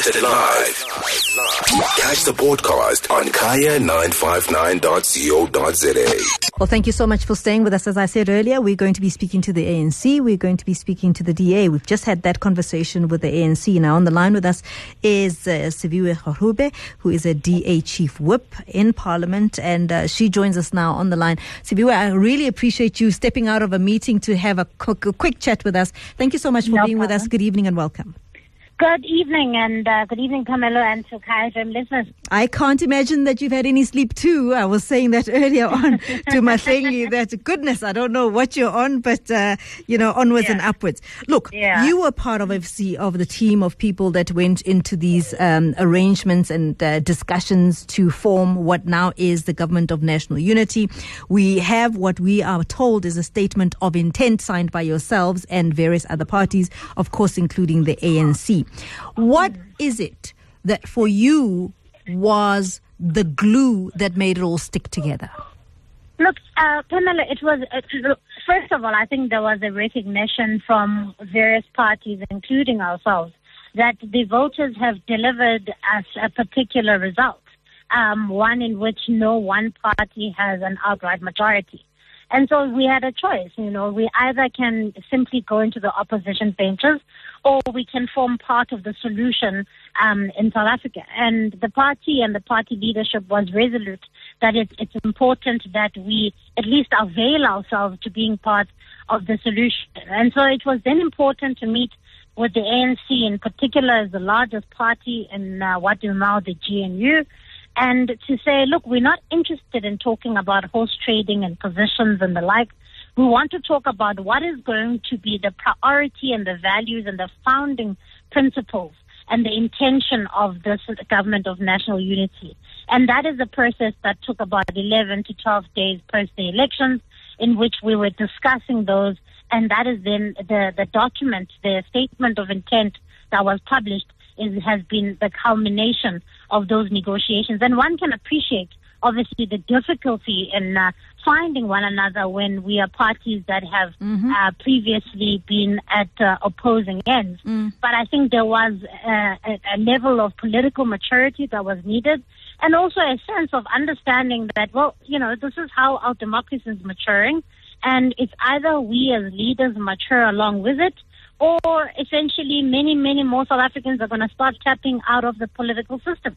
broadcasted live. Catch the podcast on kaya959.co.za. Well, thank you so much for staying with us. As I said earlier, we're going to be speaking to the ANC. We're going to be speaking to the DA. We've just had that conversation with the ANC. Now, on the line with us is Siviwe Gaoube, who is a DA Chief Whip in Parliament, and she joins us now on the line. Siviwe, I really appreciate you stepping out of a meeting to have a quick chat with us. Thank you so much for being with us. Good evening and welcome. Good evening, and good evening, Camilla, and to Kaya FM listeners. I can't imagine that you've had any sleep too. I was saying that earlier on to Mahlengi, that goodness, I don't know what you're on, but onwards and upwards. Look, you were part of the team of people that went into these arrangements and discussions to form what now is the Government of National Unity. We have what we are told is a statement of intent signed by yourselves and various other parties, of course, including the ANC. What is it that for you was the glue that made it all stick together? Look, Pamela, it was, first of all, I think there was a recognition from various parties, including ourselves, that the voters have delivered us a particular result, one in which no one party has an outright majority. And so we had a choice, we either can simply go into the opposition benches or we can form part of the solution in South Africa. And the party and the party leadership was resolute that it's important that we at least avail ourselves to being part of the solution. And so it was then important to meet with the ANC in particular as the largest party in what is now the GNU, and to say, look, we're not interested in talking about horse trading and positions and the like. We want to talk about what is going to be the priority and the values and the founding principles and the intention of this Government of National Unity. And that is a process that took about 11 to 12 days post the elections, in which we were discussing those. And that is then the document, the statement of intent that was published has been the culmination of those negotiations. And one can appreciate, obviously, the difficulty in finding one another when we are parties that have previously been at opposing ends. But I think there was a level of political maturity that was needed, and also a sense of understanding that, this is how our democracy is maturing, and it's either we as leaders mature along with it, or essentially many, many more South Africans are going to start tapping out of the political system.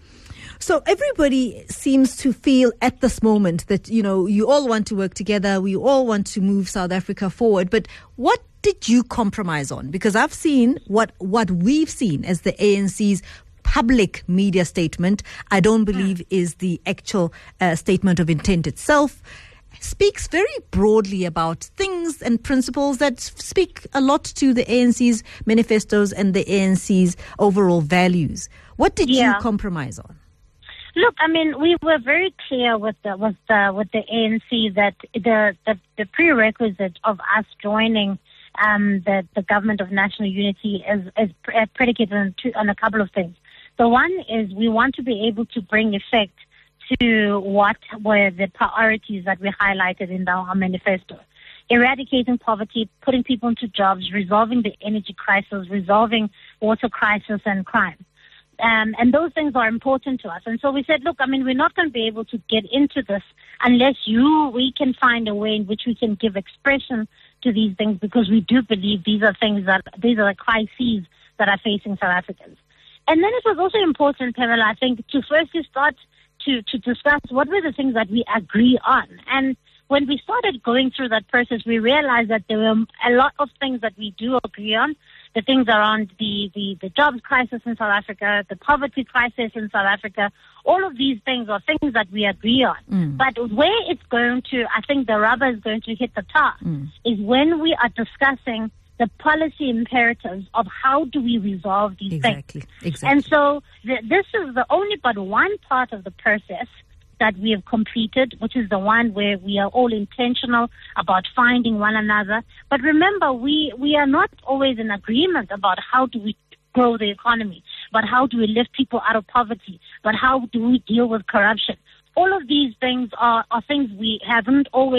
So everybody seems to feel at this moment that, you all want to work together, we all want to move South Africa forward. But what did you compromise on? Because I've seen what we've seen as the ANC's public media statement, I don't believe is the actual statement of intent itself. Speaks very broadly about things and principles that speak a lot to the ANC's manifestos and the ANC's overall values. What did you compromise on? Look, we were very clear with the ANC that the prerequisite of us joining the Government of National Unity is predicated on a couple of things. The one is we want to be able to bring effect to what were the priorities that we highlighted in our manifesto. Eradicating poverty, putting people into jobs, resolving the energy crisis, resolving water crisis and crime. And those things are important to us. And so we said, look, we're not going to be able to get into this unless we can find a way in which we can give expression to these things, because we do believe these are the crises that are facing South Africans. And then it was also important, Pamela, I think, to firstly start to discuss what were the things that we agree on. And when we started going through that process, we realized that there were a lot of things that we do agree on. The things around the jobs crisis in South Africa, the poverty crisis in South Africa, all of these things are things that we agree on. But where it's going to, I think the rubber is going to hit the tar, is when we are discussing the policy imperatives of how do we resolve these things. Exactly. And so this is the only but one part of the process that we have completed, which is the one where we are all intentional about finding one another. But remember, we are not always in agreement about how do we grow the economy, but how do we lift people out of poverty, but how do we deal with corruption. All of these things are things we haven't always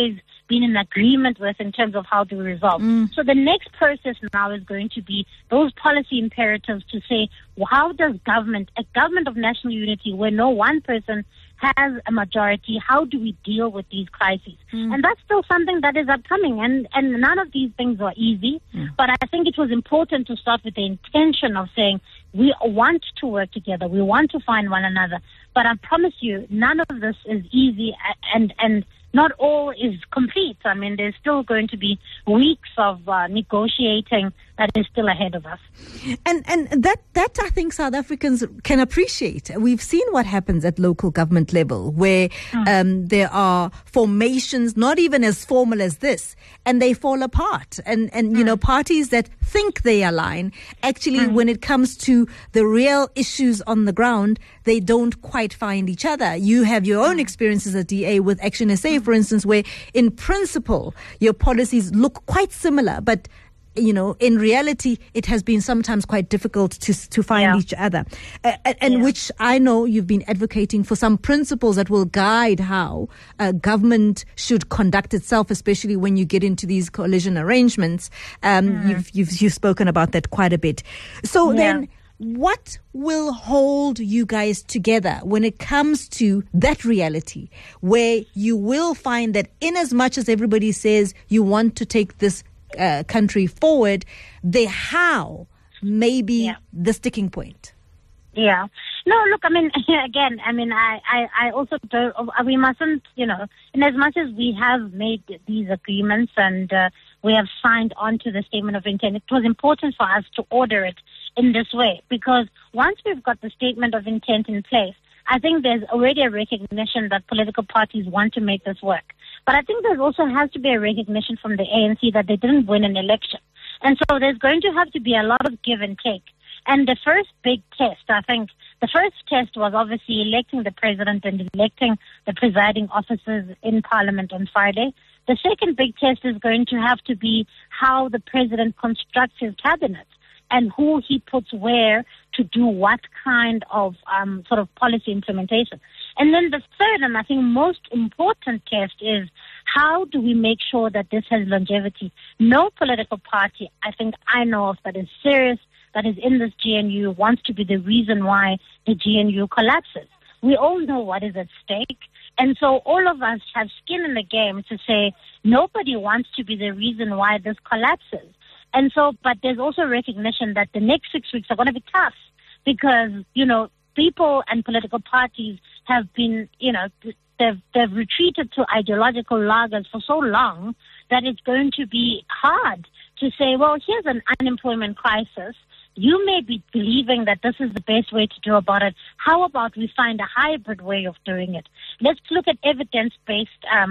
been in agreement with in terms of how to resolve. So the next process now is going to be those policy imperatives to say, well, how does a government of national unity where no one person has a majority, how do we deal with these crises? And that's still something that is upcoming. And none of these things are easy. But I think it was important to start with the intention of saying, we want to work together. We want to find one another. But I promise you, none of this is easy, and not all is complete. I mean, there's still going to be weeks of negotiating that is still ahead of us. And that I think South Africans can appreciate. We've seen what happens at local government level, where there are formations not even as formal as this, and they fall apart. And you know, parties that think they align, actually, when it comes to the real issues on the ground, they don't quite find each other. You have your own experiences at DA with Action SA, for instance, where in principle your policies look quite similar, but you know, in reality, it has been sometimes quite difficult to find each other. And which I know you've been advocating for some principles that will guide how government should conduct itself, especially when you get into these coalition arrangements. You've spoken about that quite a bit. So then, what will hold you guys together when it comes to that reality, where you will find that in as much as everybody says you want to take this country forward, the how may be the sticking point? Yeah. No, look, I mean, again, I mean, I also don't, we mustn't, you know, in as much as we have made these agreements and we have signed on to the statement of intent, it was important for us to order it in this way, because once we've got the statement of intent in place, I think there's already a recognition that political parties want to make this work. But I think there also has to be a recognition from the ANC that they didn't win an election. And so there's going to have to be a lot of give and take. And the first big test, I think, the first test was obviously electing the president and electing the presiding officers in Parliament on Friday. The second big test is going to have to be how the president constructs his cabinet and who he puts where to do what kind of sort of policy implementation. And then the third, and I think most important test is how do we make sure that this has longevity? No political party, I think I know of, that is serious, that is in this GNU, wants to be the reason why the GNU collapses. We all know what is at stake. And so all of us have skin in the game to say nobody wants to be the reason why this collapses. And so, but there's also recognition that the next 6 weeks are going to be tough because, you know, people and political parties have been, you know, they've retreated to ideological lagers for so long that it's going to be hard to say, well, here's an unemployment crisis. You may be believing that this is the best way to do about it. How about we find a hybrid way of doing it? Let's look at evidence-based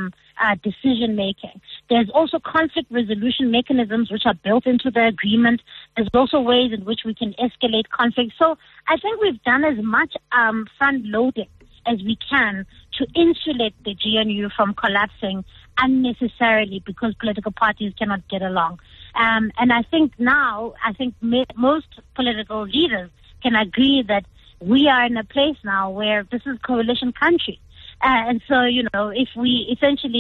decision-making. There's also conflict resolution mechanisms which are built into the agreement. There's also ways in which we can escalate conflict. So I think we've done as much front-loading as we can to insulate the GNU from collapsing unnecessarily because political parties cannot get along. And I think now, most political leaders can agree that we are in a place now where this is coalition country. And so, you know, if we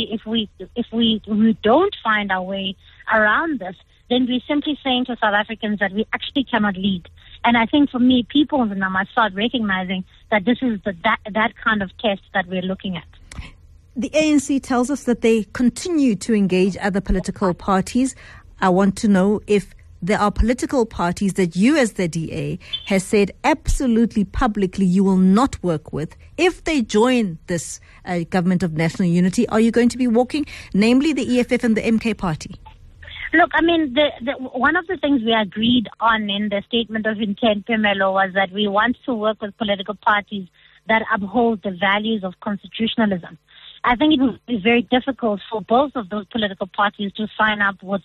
don't find our way around this, then we're simply saying to South Africans that we actually cannot lead. And I think for me, people now must start recognizing that this is that kind of test that we're looking at. The ANC tells us that they continue to engage other political parties. I want to know if there are political parties that you as the DA has said absolutely publicly you will not work with. If they join this government of national unity, are you going to be walking, namely the EFF and the MK party? Look, I mean, one of the things we agreed on in the statement of intent, Pamela, was that we want to work with political parties that uphold the values of constitutionalism. I think it would be very difficult for both of those political parties to sign up with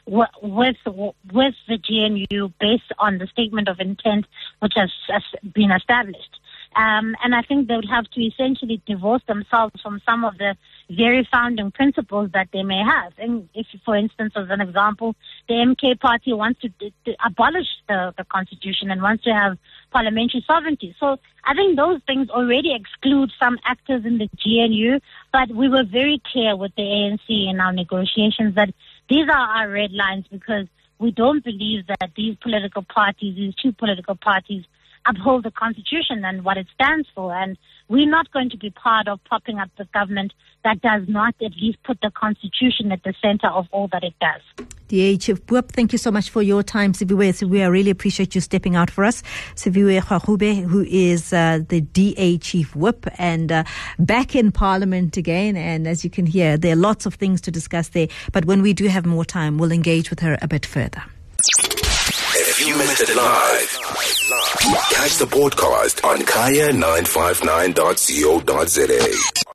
the GNU based on the statement of intent which has been established. And I think they would have to essentially divorce themselves from some of the very founding principles that they may have. And if, for instance, as an example, the MK party wants to abolish the Constitution and wants to have parliamentary sovereignty. So I think those things already exclude some actors in the GNU, but we were very clear with the ANC in our negotiations that these are our red lines, because we don't believe that these two political parties, uphold the Constitution and what it stands for. And we're not going to be part of propping up the government that does not at least put the Constitution at the center of all that it does. DA Chief Whip, thank you so much for your time, Siviwe. I really appreciate you stepping out for us. Siviwe Kgwagube, who is the DA Chief Whip, and back in Parliament again. And as you can hear, there are lots of things to discuss there. But when we do have more time, we'll engage with her a bit further. If you missed it live, catch the podcast on kaya959.co.za.